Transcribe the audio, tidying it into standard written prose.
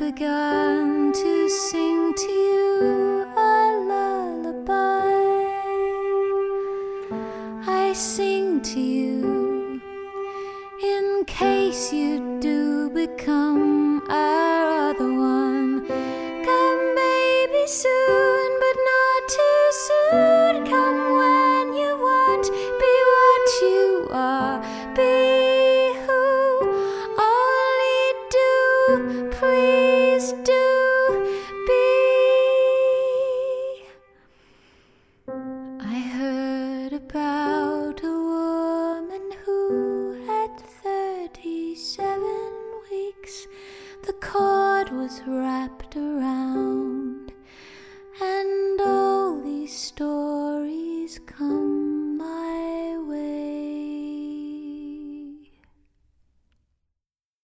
begun to sing to you a lullaby. I sing to you in case you do become our other one. Come baby soon, but not too soon. Come when you want, be what you are, be who only do, please do be. I heard about a woman who at 37 weeks the cord was wrapped around